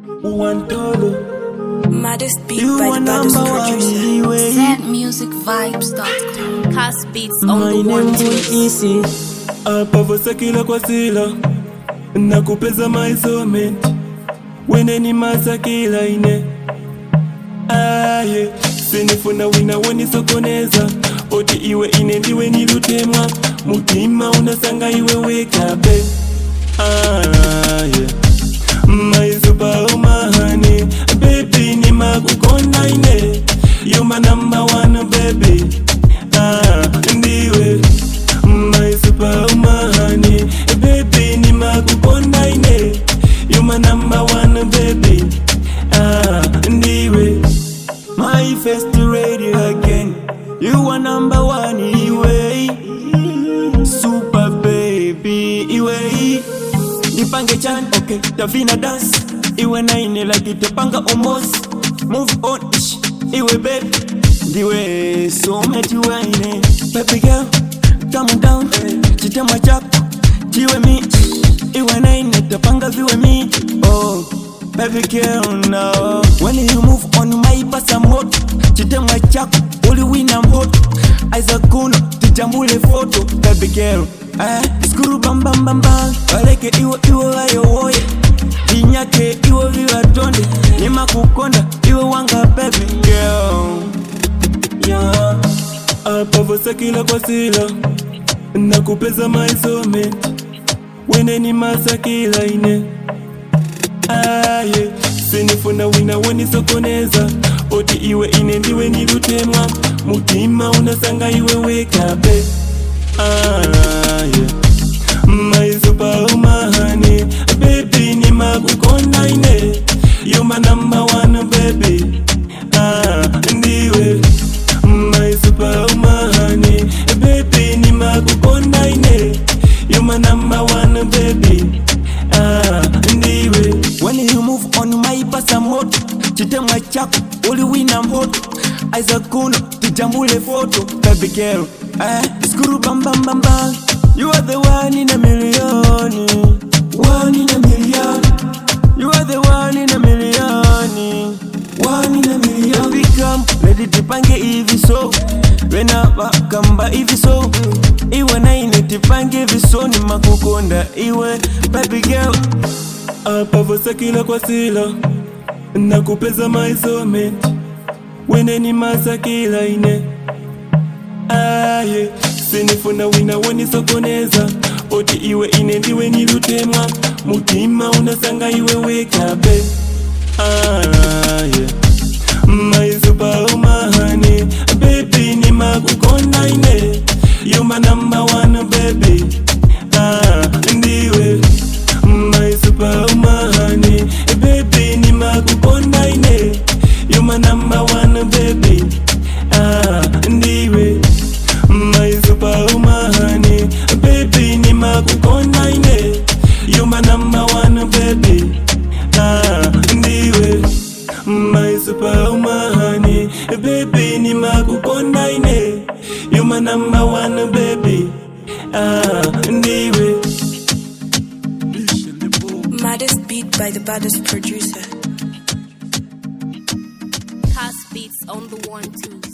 Maddest beat by the baddest producer. ZMusicVibes.com. Cast beats on My the name one is easy. Apavosa kila kwa sila nakupeza maisomenti weneni masa kila ine aye sinifuna wina woni sokoneza oti iwe ine ndiwe nilutemwa mutima unasanga iwe wekabe aye my super umahani baby ni makukonda ine you my number one baby ndiwe my super umahani baby ni makukonda ine you my number one baby ndiwe my first radio again you are number one iwe super baby iwe nipange chan okay tafina dance iwe naine like itapanga almost move on ish iwe baby ndiwe so meti waine baby girl calm down chitema chako tiwe mi iwe naine tapanga viwe mi oh baby girl now when you move on my pasa moto chitema chako uli wina moto aiza kuno tijambule photo baby girl skuru bam bam bam bam waleke iwe ayo woye vinyake iwe viwa tonde nima kukonda iwe wanga baby girl yeah. Apavosa kila kwa sila nakupeza maisomenti weneni masa kila ine aye sinifuna wina woni sokoneza oti iwe ine ndiwe nilutemwa mutima unasanga iwe wekabe aye my super umahani baby ni makukonda ine you my number one baby ndiwe my super umahani baby ni makukonda ine you my number one baby ndiwe when you move on my pasa moto chitema chako uli wina moto aiza kuno tijambule photo baby girl skuru bam bam bam bam you are the one in a million one in a million you are the one in a million one in a million become ready tipange hivi so wena kamba hivi so iwe naine tipange hivi so ni makukonda iwe baby girl apavosa kila kwa sila nakupeza maisomenti weneni masa kila ine aye sinifuna wina woni sokoneza oti iwe ine ndiwe nilutemwa mutima unasanga iwe wekabe aye my super umahani baby ni makukonda ine you my number one baby ndiwe my super umahani baby ni makukonda ine you my number one baby ndiwe my super umahani baby ni makukonda ine you my number one baby ndiwe my super umahani baby ni makukonda ine you my number one baby ndiwe Maddest beat by the baddest producer. Cast beats on the one too.